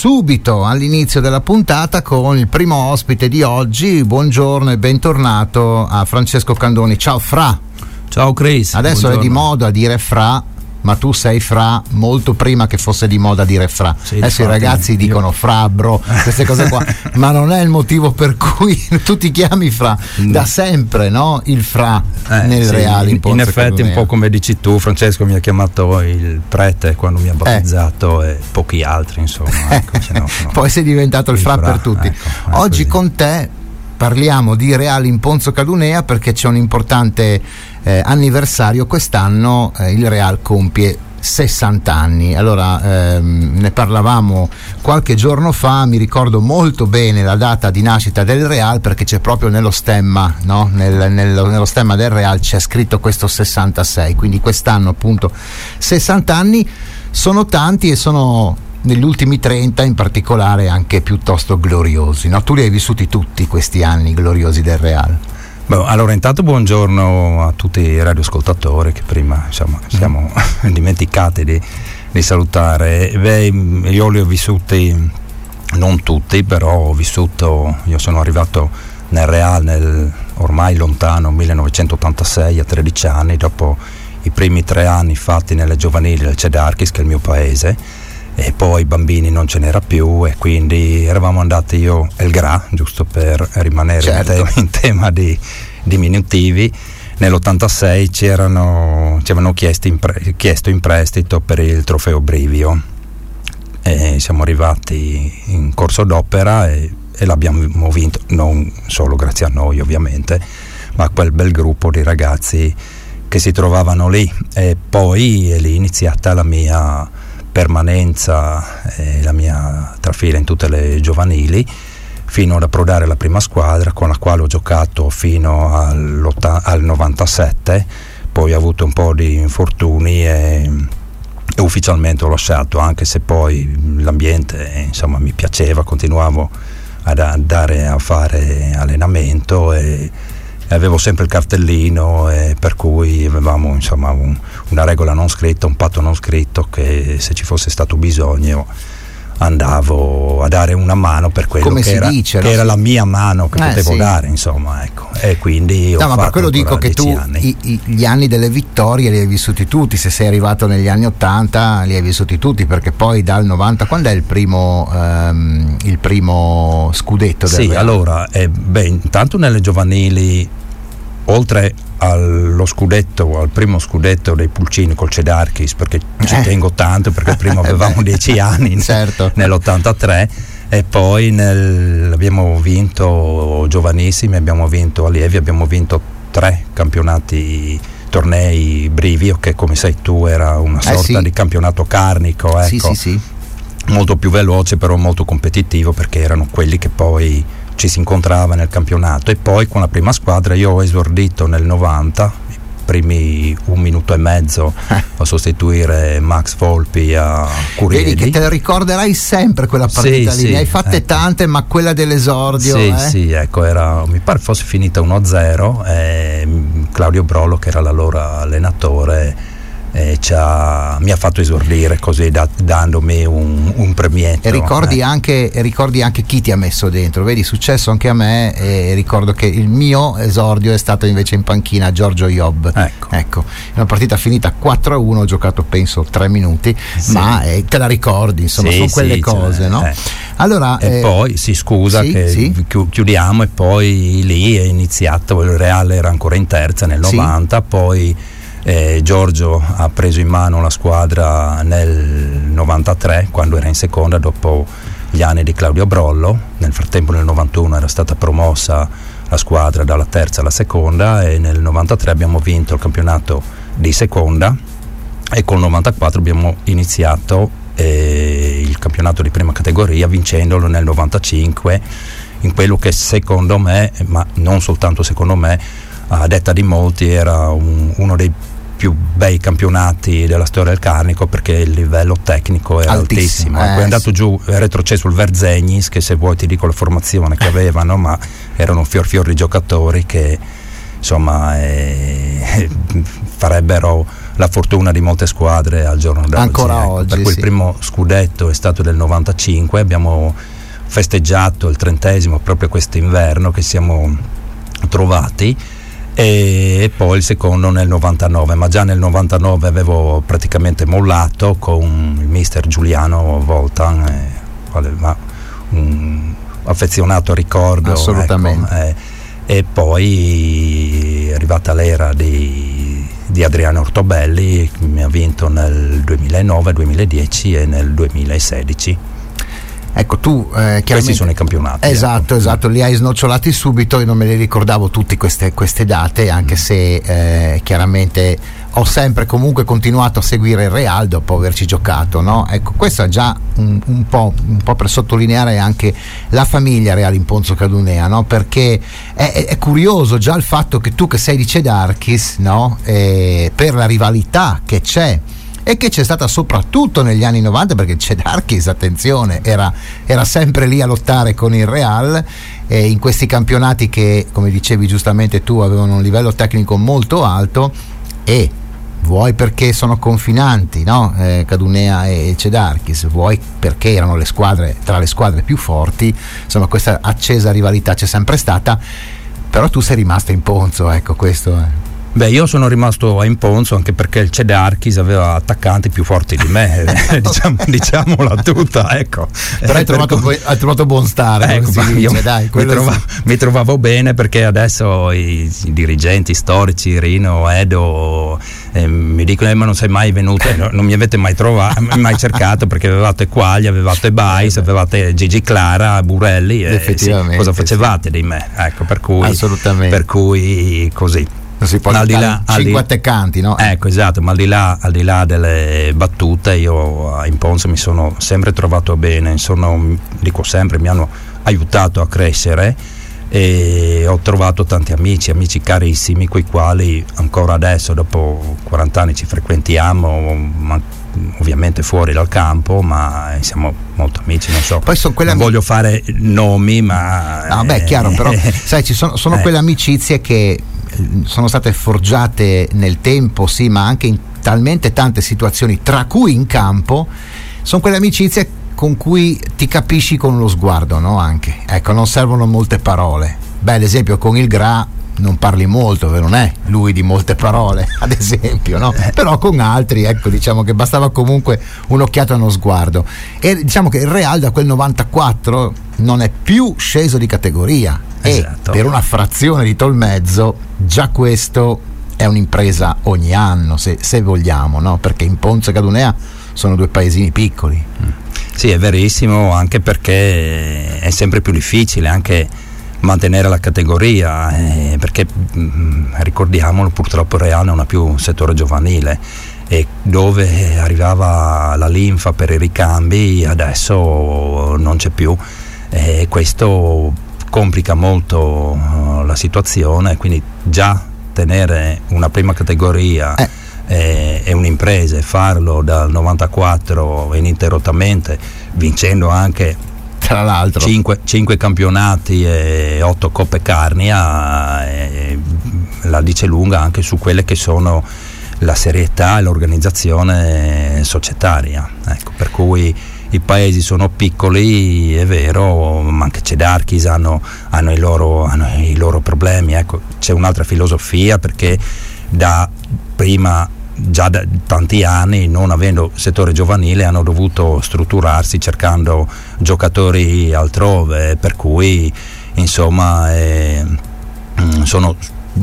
subito all'inizio della puntata con il primo ospite di oggi. Buongiorno e bentornato a Francesco Candoni. Ciao Fra. Ciao Chris. Adesso buongiorno. È di moda dire Fra, ma tu sei Fra molto prima che fosse di moda dire Fra. Sì, adesso i ragazzi dicono Frabbro, queste cose qua, ma non è il motivo per cui tu ti chiami Fra. Da sempre, no? Il Fra nel Reale in Ponza in effetti Cadunea. un po' come dici tu, Francesco mi ha chiamato il prete quando mi ha battezzato e pochi altri, insomma. Ecco, poi sei diventato il Fra per tutti. Ecco, oggi con te parliamo di Reale in Ponza Cadunea perché c'è un importante anniversario. Quest'anno il Real compie 60 anni. Allora ne parlavamo qualche giorno fa, mi ricordo molto bene la data di nascita del Real perché c'è proprio nello stemma, no? nello stemma del Real c'è scritto questo 66, quindi quest'anno appunto 60 anni. Sono tanti e sono negli ultimi 30 in particolare anche piuttosto gloriosi, no? Tu li hai vissuti tutti questi anni gloriosi del Real. Beh, allora intanto buongiorno a tutti i radioascoltatori che prima siamo dimenticati di salutare. Beh, io li ho vissuti, non tutti, però io sono arrivato nel Real ormai lontano 1986 a 13 anni, dopo i primi 3 anni fatti nelle giovanili del Cedarchis, che è il mio paese, e poi bambini non ce n'era più e quindi eravamo andati io e il Gra, giusto per rimanere certo. in tema di diminutivi. Nell'86 ci avevano chiesto in prestito per il trofeo Brivio e siamo arrivati in corso d'opera e l'abbiamo vinto, non solo grazie a noi ovviamente, ma a quel bel gruppo di ragazzi che si trovavano lì. E poi è lì iniziata la mia permanenza e la mia trafila in tutte le giovanili fino ad approdare alla prima squadra, con la quale ho giocato fino al 97. Poi ho avuto un po' di infortuni e ufficialmente ho lasciato, anche se poi l'ambiente insomma mi piaceva, continuavo ad andare a fare allenamento e avevo sempre il cartellino, e per cui avevamo insomma una regola non scritta, un patto non scritto, che se ci fosse stato bisogno andavo a dare una mano per quello come che era la mia mano che potevo dare, insomma, ecco. E quindi ma per quello dico che tu gli anni delle vittorie li hai vissuti tutti. Se sei arrivato negli anni 80 li hai vissuti tutti, perché poi dal 90 quando è il primo scudetto del Real? Allora intanto nelle giovanili, oltre al primo scudetto dei Pulcini col Cedarchis, perché ci tengo tanto, perché prima avevamo 10 anni certo. nell'83, e poi abbiamo vinto giovanissimi, abbiamo vinto allievi, abbiamo vinto 3 tornei Brivio, che come sai tu era una sorta di campionato carnico, ecco. Sì. Molto più veloce, però molto competitivo, perché erano quelli che poi ci si incontrava nel campionato. E poi con la prima squadra io ho esordito nel 90, i primi 1 minuto e mezzo a sostituire Max Volpi a Curieli. Vedi che te la ricorderai sempre quella partita lì, ne hai fatte tante, ma quella dell'esordio ecco, mi pare fosse finita 1-0 e Claudio Brollo, che era l'allora allenatore, mi ha fatto esordire così, dandomi un premietto. E ricordi anche chi ti ha messo dentro? Vedi, è successo anche a me, e ricordo che il mio esordio è stato invece in panchina Giorgio Iob. Ecco, una partita finita 4-1, ho giocato penso 3 minuti, ma te la ricordi, insomma, sono quelle cose, no? Allora, e poi chiudiamo, e poi lì è iniziato, il Real era ancora in terza nel 90, poi Giorgio ha preso in mano la squadra nel 93, quando era in seconda, dopo gli anni di Claudio Brollo. Nel frattempo nel 91 era stata promossa la squadra dalla terza alla seconda, e nel 93 abbiamo vinto il campionato di seconda, e col 94 abbiamo iniziato il campionato di prima categoria, vincendolo nel 95 in quello che secondo me, ma non soltanto secondo me, a detta di molti era uno dei più bei campionati della storia del Carnico, perché il livello tecnico era altissimo. Poi è andato giù, è retrocesso il Verzegnis, che se vuoi ti dico la formazione che avevano, ma erano fior di giocatori che insomma farebbero la fortuna di molte squadre al giorno d'oggi. Ancora oggi, per cui il primo scudetto è stato del 95, abbiamo festeggiato il 30° proprio quest'inverno che siamo trovati, e poi il secondo nel 99, ma già nel 99 avevo praticamente mollato con il mister Giuliano Voltan, aveva un affezionato ricordo. Assolutamente. E poi è arrivata l'era di Adriano Ortobelli, che mi ha vinto nel 2009, 2010 e nel 2016. Ecco, tu questi sono i campionati. Esatto, li hai snocciolati subito. Io non me li ricordavo tutte queste date, anche se chiaramente ho sempre comunque continuato a seguire il Real dopo averci giocato, no? Ecco, questo è già un po' per sottolineare anche la famiglia Real in Ponzo Cadunea, no? Perché è curioso già il fatto che tu, che sei di Cedarchis, no? Per la rivalità che c'è e che c'è stata soprattutto negli anni 90, perché Cedarchis, attenzione, era sempre lì a lottare con il Real, in questi campionati che, come dicevi giustamente tu, avevano un livello tecnico molto alto, e vuoi perché sono confinanti, no? Cadunea e Cedarchis, vuoi perché erano le squadre, tra le squadre più forti, insomma questa accesa rivalità c'è sempre stata, però tu sei rimasto in Ponzo, ecco, questo è. Beh, io sono rimasto a Imponzo anche perché il Cedarchis aveva attaccanti più forti di me, diciamola tutta, ecco. Però hai trovato buon stare, ecco, come si dice, dai, mi trovavo bene, perché adesso i dirigenti storici, Rino, Edo, mi dicono ma non sei mai venuto, non mi avete mai trovato, mai cercato, perché avevate Quaglia, avevate Bais, avevate Gigi Clara, Burelli, effettivamente, cosa facevate di me, ecco, per cui assolutamente, per cui così. Non si può al 5 attaccanti, no? Ecco, esatto, ma al di là delle battute, io a Imponzo mi sono sempre trovato bene, dico sempre, mi hanno aiutato a crescere, e ho trovato tanti amici carissimi, coi quali ancora adesso, dopo 40 anni, ci frequentiamo, ma ovviamente fuori dal campo, ma siamo molto amici, non so, poi non voglio fare nomi, ma no, beh, chiaro, però sai, ci sono quelle amicizie che sono state forgiate nel tempo, sì, ma anche in talmente tante situazioni, tra cui in campo, sono quelle amicizie con cui ti capisci con lo sguardo, no? Anche, ecco, non servono molte parole. Beh, ad esempio con il Gra non parli molto, non è lui di molte parole, ad esempio, no? Però con altri, ecco, diciamo che bastava comunque un'occhiata e uno sguardo. E diciamo che il Real da quel 94 non è più sceso di categoria, esatto. E per una frazione di Tolmezzo già questo è un'impresa ogni anno, se vogliamo, no? Perché in Ponzo e Cadunea sono due paesini piccoli. Sì, è verissimo, anche perché è sempre più difficile anche mantenere la categoria, perché ricordiamolo, purtroppo il Real non ha più un settore giovanile, e dove arrivava la linfa per i ricambi adesso non c'è più, e questo complica molto la situazione, quindi già tenere una prima categoria è un'impresa, e farlo dal 94 ininterrottamente, vincendo anche tra l'altro 5 campionati e 8 Coppe Carnia, la dice lunga anche su quelle che sono la serietà e l'organizzazione societaria, ecco, per cui i paesi sono piccoli, è vero, ma anche Cedarchis hanno i loro problemi, ecco. C'è un'altra filosofia, perché da prima, già da tanti anni, non avendo settore giovanile, hanno dovuto strutturarsi cercando giocatori altrove, per cui insomma sono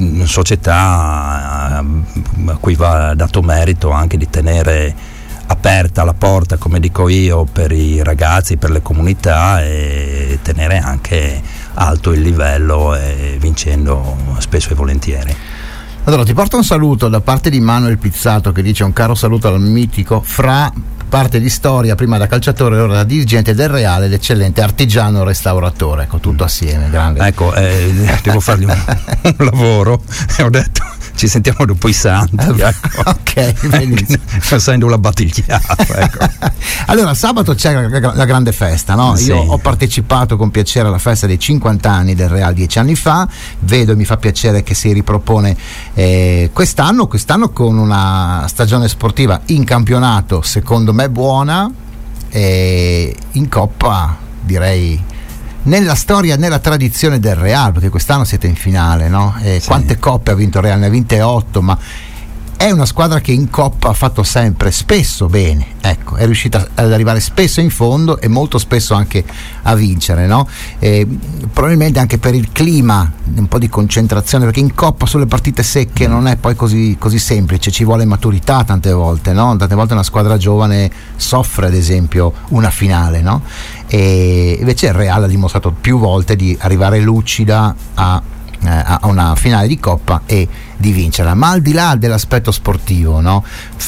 società a cui va dato merito anche di tenere aperta la porta, come dico io, per i ragazzi, per le comunità, e tenere anche alto il livello, vincendo spesso e volentieri. Allora ti porto un saluto da parte di Manuel Pizzato, che dice: un caro saluto al mitico Fra, parte di storia, prima da calciatore, ora da dirigente del Reale, l'eccellente artigiano restauratore, ecco, tutto assieme, grande. Ecco, devo fargli un lavoro, e ho detto ci sentiamo dopo i santi, ecco. Ok, benissimo. Facendo la battigliata, ecco. Allora, sabato c'è la grande festa, no? Sì. Io ho partecipato con piacere alla festa dei 50 anni del Real 10 anni fa, vedo e mi fa piacere che si ripropone quest'anno con una stagione sportiva in campionato secondo me buona, e in Coppa direi nella storia, nella tradizione del Real, perché quest'anno siete in finale, no? Sì. Quante coppe ha vinto il Real? Ne ha vinte 8, ma è una squadra che in Coppa ha fatto sempre, spesso bene, ecco, è riuscita ad arrivare spesso in fondo e molto spesso anche a vincere, no? Probabilmente anche per il clima, un po' di concentrazione, perché in Coppa sulle partite secche non è poi così semplice, ci vuole maturità tante volte, no? Tante volte una squadra giovane soffre ad esempio una finale, no? E invece il Real ha dimostrato più volte di arrivare lucida a una finale di Coppa e di vincerla. Ma al di là dell'aspetto sportivo, no?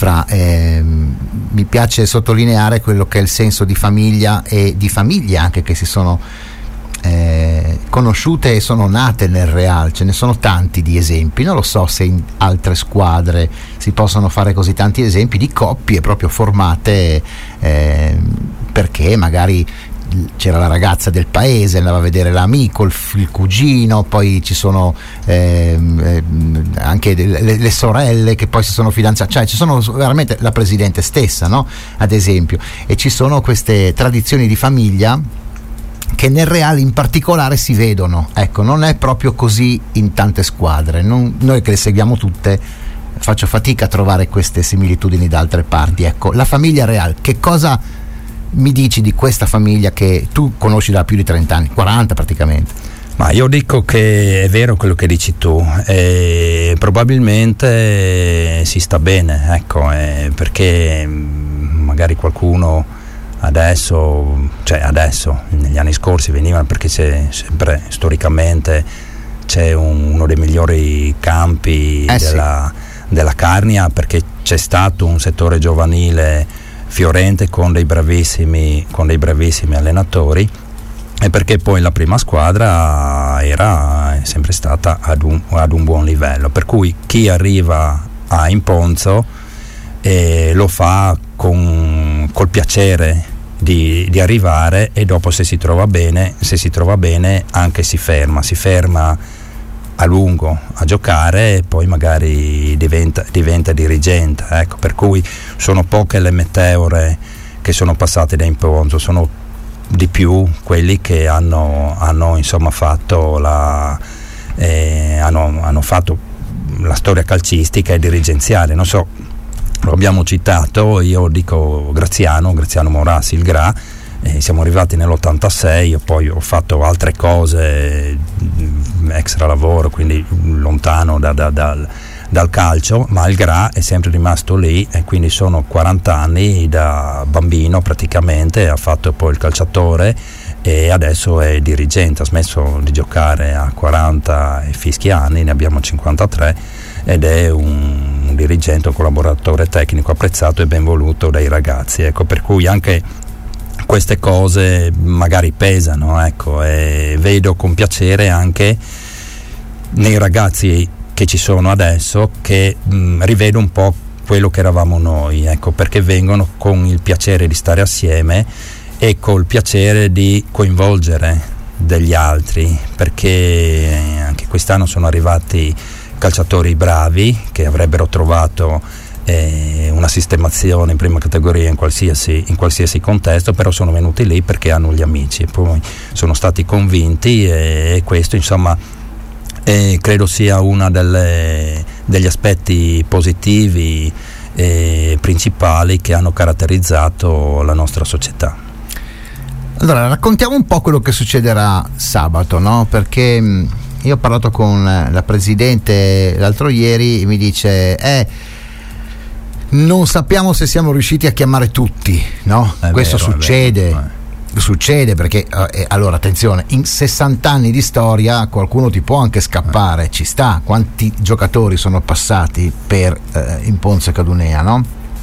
Mi piace sottolineare quello che è il senso di famiglia e di famiglie anche che si sono conosciute e sono nate nel Real. Ce ne sono tanti di esempi, non lo so se in altre squadre si possono fare così tanti esempi di coppie proprio formate perché magari c'era la ragazza del paese, andava a vedere l'amico, il cugino, poi ci sono anche le sorelle che poi si sono fidanzate, cioè ci sono veramente la presidente stessa, no? Ad esempio, e ci sono queste tradizioni di famiglia che nel Real in particolare si vedono, ecco, non è proprio così in tante squadre, noi che le seguiamo tutte faccio fatica a trovare queste similitudini da altre parti. Ecco, la famiglia Real, che cosa mi dici di questa famiglia che tu conosci da più di 30 anni, 40 praticamente? Ma io dico che è vero quello che dici tu, probabilmente si sta bene, ecco, perché magari qualcuno adesso, negli anni scorsi venivano, perché c'è sempre storicamente c'è uno dei migliori campi della Carnia, perché c'è stato un settore giovanile fiorente con dei bravissimi allenatori, e perché poi la prima squadra è sempre stata ad un buon livello, per cui chi arriva a Imponzo lo fa col piacere di arrivare, e dopo se si trova bene anche si ferma a lungo a giocare, e poi magari diventa dirigente, ecco, per cui sono poche le meteore che sono passate da Imponzo, sono di più quelli che hanno insomma fatto hanno fatto la storia calcistica e dirigenziale. Non so, lo abbiamo citato, io dico Graziano Morassi, il Gra. Siamo arrivati nell'86, io poi ho fatto altre cose, extra lavoro, quindi lontano dal calcio, ma il Gra è sempre rimasto lì, e quindi sono 40 anni da bambino praticamente, ha fatto poi il calciatore e adesso è dirigente, ha smesso di giocare a 40 e fischi anni, ne abbiamo 53, ed è un dirigente, un collaboratore tecnico apprezzato e ben voluto dai ragazzi, ecco, per cui anche queste cose magari pesano, ecco, e vedo con piacere anche nei ragazzi che ci sono adesso che rivedo un po' quello che eravamo noi, ecco, perché vengono con il piacere di stare assieme e col piacere di coinvolgere degli altri, perché anche quest'anno sono arrivati calciatori bravi che avrebbero trovato una sistemazione in prima categoria in qualsiasi contesto, però sono venuti lì perché hanno gli amici e poi sono stati convinti, e questo insomma credo sia uno degli aspetti positivi e principali che hanno caratterizzato la nostra società. Allora, raccontiamo un po' quello che succederà sabato, no? Perché io ho parlato con la presidente l'altro ieri e mi dice non sappiamo se siamo riusciti a chiamare tutti, no? Questo succede perché allora attenzione, in 60 anni di storia qualcuno ti può anche scappare, ci sta, quanti giocatori sono passati per Imponzo e Cadunea, no?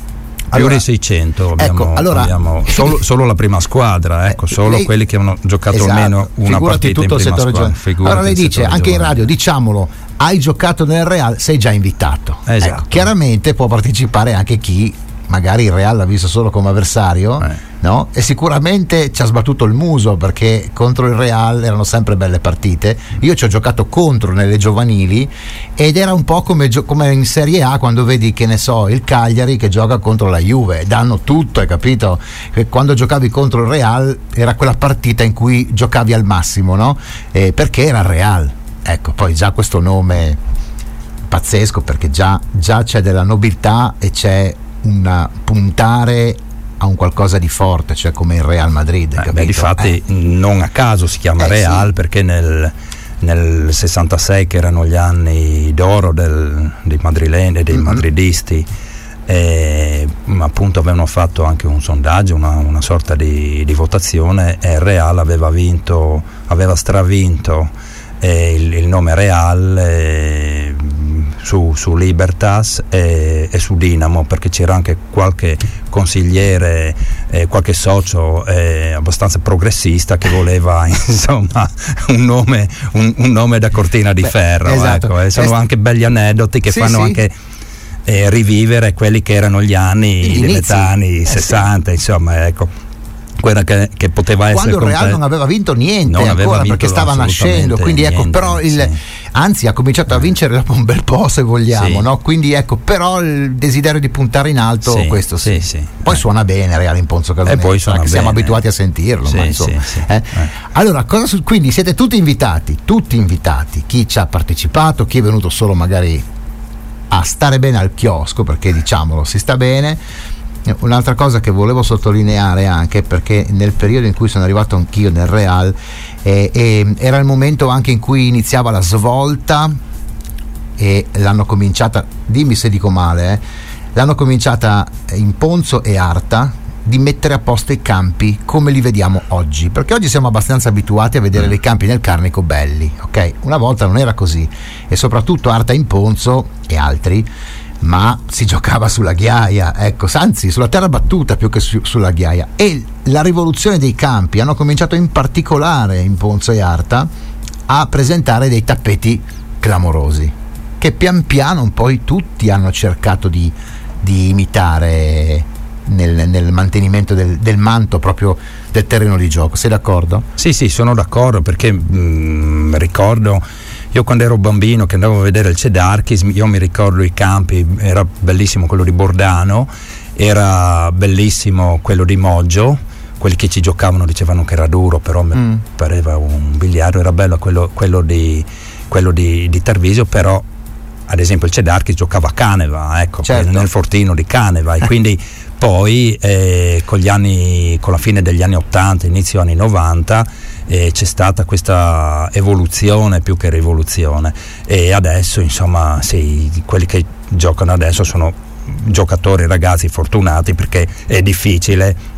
Più di 600 abbiamo solo la prima squadra, solo lei, quelli che hanno giocato almeno una partita in prima squadra. Allora lei dice, anche in radio, diciamolo, hai giocato nel Real, sei già invitato. Esatto. Chiaramente può partecipare anche chi magari il Real l'ha visto solo come avversario, no? E sicuramente ci ha sbattuto il muso, perché contro il Real erano sempre belle partite. Io ci ho giocato contro nelle giovanili ed era un po' come in Serie A, quando vedi, che ne so, il Cagliari che gioca contro la Juve, danno tutto, hai capito? E quando giocavi contro il Real era quella partita in cui giocavi al massimo, no? Perché era il Real. Ecco, poi già questo nome pazzesco, perché già c'è della nobiltà e c'è una puntare a un qualcosa di forte, cioè come il Real Madrid. Difatti non a caso si chiama Real, perché nel 66, che erano gli anni d'oro dei madrileni e dei madridisti, appunto avevano fatto anche un sondaggio, una sorta di votazione, e il Real aveva stravinto il nome Real su Libertas e su Dinamo, perché c'era anche qualche consigliere, qualche socio abbastanza progressista che voleva insomma un nome da cortina di ferro. Esatto. Sono anche belli aneddoti che fanno anche rivivere quelli che erano gli anni di metà anni 60, insomma, ecco. Quella che poteva essere, quando il Real non aveva vinto niente ancora, perché stava nascendo, quindi ecco, niente, però anzi ha cominciato a vincere dopo un bel po', se vogliamo, no? Quindi ecco, però il desiderio di puntare in alto, questo sì. Poi suona bene Real in Ponzo Cadonea, poi suona bene. Siamo abituati a sentirlo, ma insomma. Allora, quindi siete tutti invitati, chi ci ha partecipato, chi è venuto solo magari a stare bene al chiosco, perché diciamolo, si sta bene. Un'altra cosa che volevo sottolineare, anche perché nel periodo in cui sono arrivato anch'io nel Real, era il momento anche in cui iniziava la svolta, e l'hanno cominciata, dimmi se dico male, l'hanno cominciata in Ponzo e Arta, di mettere a posto i campi come li vediamo oggi, perché oggi siamo abbastanza abituati a vedere dei campi nel Carnico belli, ok? Una volta non era così, e soprattutto Arta in Ponzo e altri, ma si giocava sulla ghiaia, ecco, anzi sulla terra battuta più che sulla ghiaia. E la rivoluzione dei campi hanno cominciato in particolare in Ponzo e Arta a presentare dei tappeti clamorosi, che pian piano poi tutti hanno cercato di imitare nel mantenimento del manto proprio del terreno di gioco. Sei d'accordo? Sì, sono d'accordo, perché ricordo, io quando ero bambino che andavo a vedere il Cedarchis, io mi ricordo i campi, era bellissimo quello di Bordano, era bellissimo quello di Moggio, quelli che ci giocavano dicevano che era duro, però mi pareva un biliardo, era bello quello di Tarvisio, però ad esempio il Cedarchis giocava a Caneva, ecco, certo, nel fortino di Caneva, e quindi poi con la fine degli anni 80, inizio anni 90, c'è stata questa evoluzione più che rivoluzione, e adesso insomma quelli che giocano adesso sono giocatori, ragazzi fortunati, perché è difficile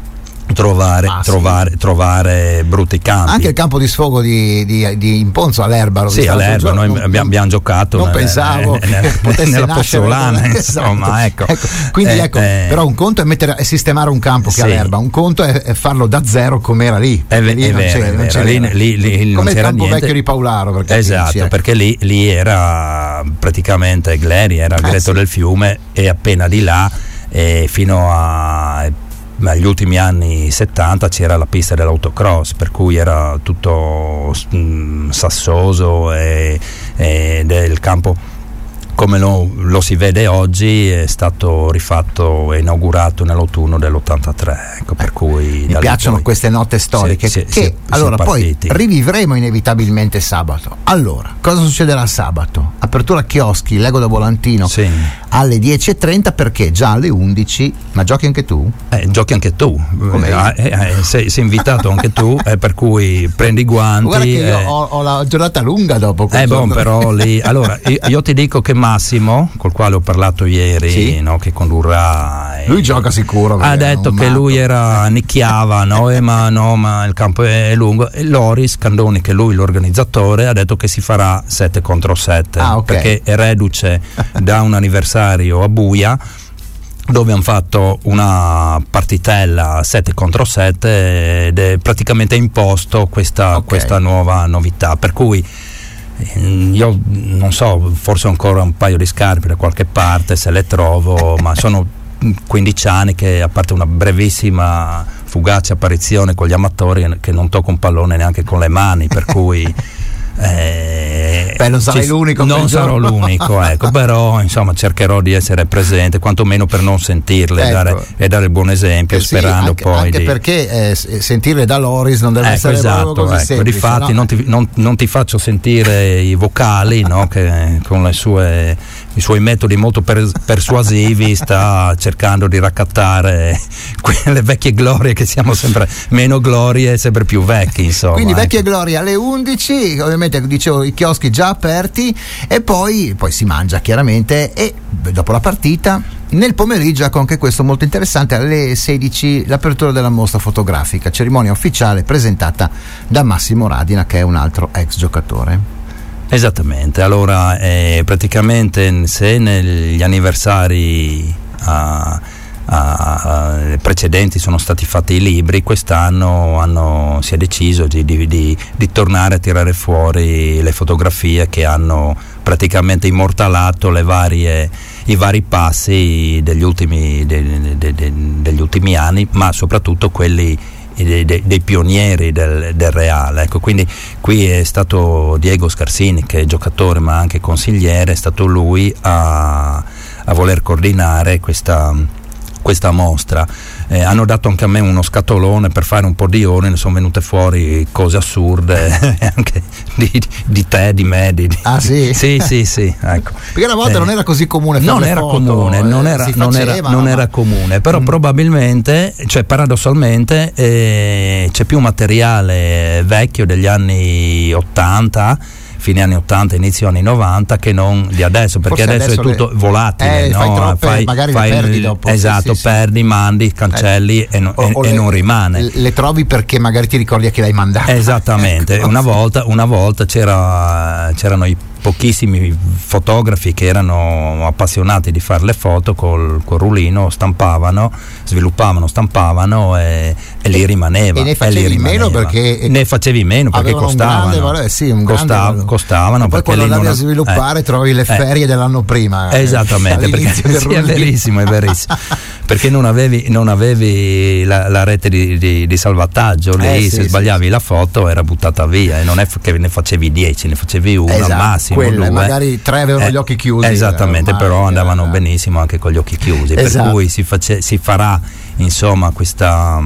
trovare brutti campi. Anche il campo di sfogo di Imponzo all'Erba, all'Erba noi abbiamo giocato, non pensavo nella Pozsolana, insomma, ecco. Quindi però un conto è sistemare un campo che all'Erba, un conto è farlo da zero come era lì, lì non come il campo niente. Vecchio di Paolaro, esatto, perché lì era praticamente Gleri, era il Greto del Fiume, e appena di là fino agli ultimi anni 70 c'era la pista dell'autocross, per cui era tutto sassoso, e del campo come lo si vede oggi è stato rifatto e inaugurato nell'autunno dell'83, ecco, per cui mi piacciono queste note storiche che allora poi rivivremo inevitabilmente sabato. Allora, cosa succederà sabato? Apertura chioschi Lego da Volantino alle 10:30, perché già alle 11, ma giochi anche tu? Giochi anche tu, sei invitato anche tu, per cui prendi i guanti. Guarda che io ho la giornata lunga dopo. Però lì, allora io ti dico che Massimo, col quale ho parlato ieri, no, che condurrà, lui gioca sicuro, ha detto che lui nicchiava, ma il campo è lungo, e Loris Candoni, che lui l'organizzatore, ha detto che si farà 7 contro 7, perché è reduce da un anniversario a Buia, dove hanno fatto una partitella 7 contro 7 ed è praticamente imposto questa nuova novità, per cui io non so, forse ho ancora un paio di scarpe da qualche parte se le trovo, ma sono 15 anni che, a parte una brevissima fugace apparizione con gli amatori, che non tocco un pallone neanche con le mani, per cui non sarai l'unico, non sarò l'unico, ecco, però insomma cercherò di essere presente quantomeno per non sentirle, ecco, e dare il buon esempio, sperando anche, poi anche perché sentirle da Loris non deve essere esatto, così semplice, difatti, no? non ti faccio sentire i vocali, no? Che con i suoi metodi molto persuasivi sta cercando di raccattare quelle vecchie glorie, che siamo sempre meno glorie, sempre più vecchi, insomma. Quindi vecchie glorie alle 11, ovviamente dicevo i chioschi già aperti, e poi si mangia chiaramente, e dopo la partita nel pomeriggio, ecco, anche questo molto interessante, alle 16 l'apertura della mostra fotografica, cerimonia ufficiale presentata da Massimo Radina, che è un altro ex giocatore. Esattamente, allora praticamente se negli anniversari precedenti sono stati fatti i libri, quest'anno si è deciso di tornare a tirare fuori le fotografie che hanno praticamente immortalato i vari passi degli ultimi anni, ma soprattutto quelli dei pionieri del Real, ecco. Quindi qui è stato Diego Scarsini, che è giocatore ma anche consigliere, è stato lui a voler coordinare questa mostra. Hanno dato anche a me uno scatolone per fare un po' di ore, ne sono venute fuori cose assurde anche di te, di me. Sì? Sì, ecco. Perché una volta non era così comune fare non era foto, comune, non era comune, però probabilmente, cioè paradossalmente c'è più materiale vecchio degli anni 80, fine anni 80, inizio anni 90, che non di adesso, perché adesso è tutto volatile, no? Fai troppe, magari le perdi dopo. Esatto, sì. Perdi, mandi, cancelli e non rimane. Le trovi perché magari ti ricordi a chi l'hai mandato. Esattamente, ecco. Una volta c'erano i pochissimi fotografi che erano appassionati di fare le foto col rullino, sviluppavano e lì rimaneva. E ne facevi meno perché costavano. Costavano, poi perché quando andavi a sviluppare trovi le ferie dell'anno prima. Esattamente, perché è verissimo. Perché non avevi la rete di salvataggio lì, se sbagliavi la foto era buttata via, e non è che ne facevi 10, ne facevi una, esatto, al massimo quelle, 2. Magari 3 avevano gli occhi chiusi. Esattamente, però andavano benissimo anche con gli occhi chiusi, esatto. Per cui si farà insomma questa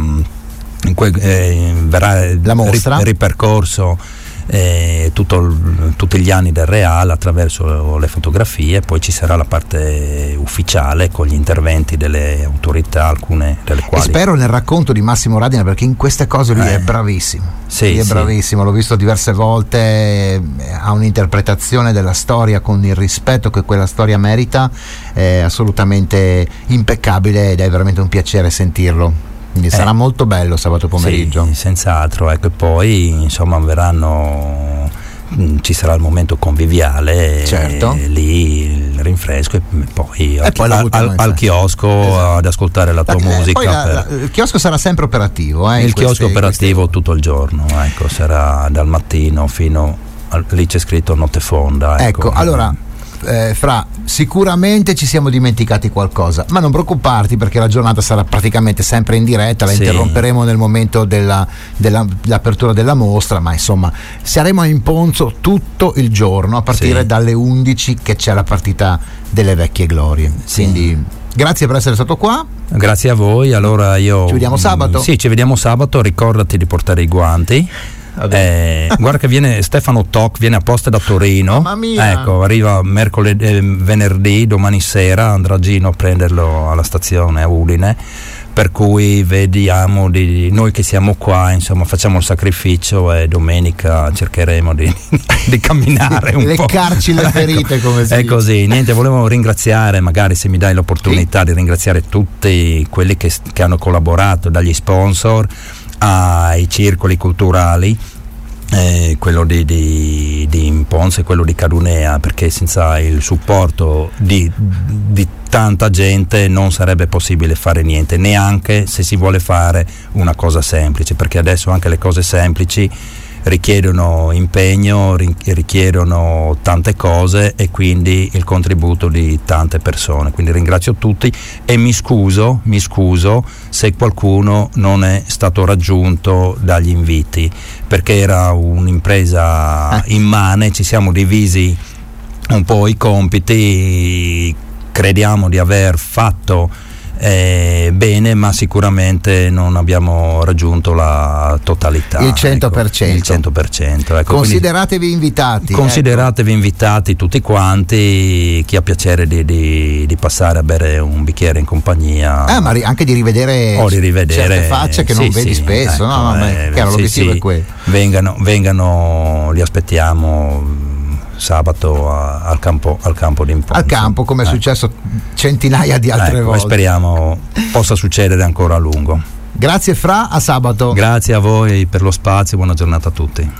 verrà la mostra ripercorso tutti gli anni del Real attraverso le fotografie, poi ci sarà la parte ufficiale con gli interventi delle autorità, alcune delle quali. E spero nel racconto di Massimo Radina, perché in queste cose lui è bravissimo. Lui è bravissimo, l'ho visto diverse volte, ha un'interpretazione della storia con il rispetto che quella storia merita, è assolutamente impeccabile, ed è veramente un piacere sentirlo. Quindi sarà molto bello sabato pomeriggio. Sì, senz'altro, ecco. E poi insomma ci sarà il momento conviviale, certo. Lì il rinfresco, e poi al chiosco, esatto, ad ascoltare la tua musica. Il chiosco sarà sempre operativo. Il chiosco operativo tutto il giorno, ecco, sarà dal mattino fino lì c'è scritto notte fonda. Ecco, allora sicuramente ci siamo dimenticati qualcosa, ma non preoccuparti, perché la giornata sarà praticamente sempre in diretta, la interromperemo nel momento dell'apertura della mostra, ma insomma saremo in Ponzo tutto il giorno a partire dalle 11, che c'è la partita delle vecchie glorie. Quindi grazie per essere stato qua. Grazie a voi. Allora ci vediamo sabato? Sì, ci vediamo sabato, ricordati di portare i guanti. Guarda che Stefano Toc viene apposta da Torino. Mamma mia. Ecco, arriva venerdì, domani sera andrà Gino a prenderlo alla stazione a Udine, per cui vediamo noi che siamo qua, insomma, facciamo il sacrificio, e domenica cercheremo di camminare un po', leccarci le ferite, come si dice. È così. Niente, volevo ringraziare, magari se mi dai l'opportunità di ringraziare tutti quelli che hanno collaborato, dagli sponsor ai circoli culturali, quello di Imponza e quello di Cadunea, perché senza il supporto di tanta gente non sarebbe possibile fare niente, neanche se si vuole fare una cosa semplice, perché adesso anche le cose semplici richiedono impegno, richiedono tante cose e quindi il contributo di tante persone. Quindi ringrazio tutti e mi scuso se qualcuno non è stato raggiunto dagli inviti, perché era un'impresa immane, ci siamo divisi un po' i compiti, crediamo di aver fatto bene, ma sicuramente non abbiamo raggiunto la totalità, il 100%. Ecco, il 100%, ecco, consideratevi invitati, consideratevi invitati tutti quanti, chi ha piacere di passare a bere un bicchiere in compagnia, ma anche di rivedere certe facce che non vedi spesso, ecco, ma chiaro, l'obiettivo è quello. Vengano, li aspettiamo sabato al campo di Imponza. Al campo, come è successo centinaia di altre volte. Speriamo possa succedere ancora a lungo. Grazie Fra, a sabato. Grazie a voi per lo spazio, buona giornata a tutti.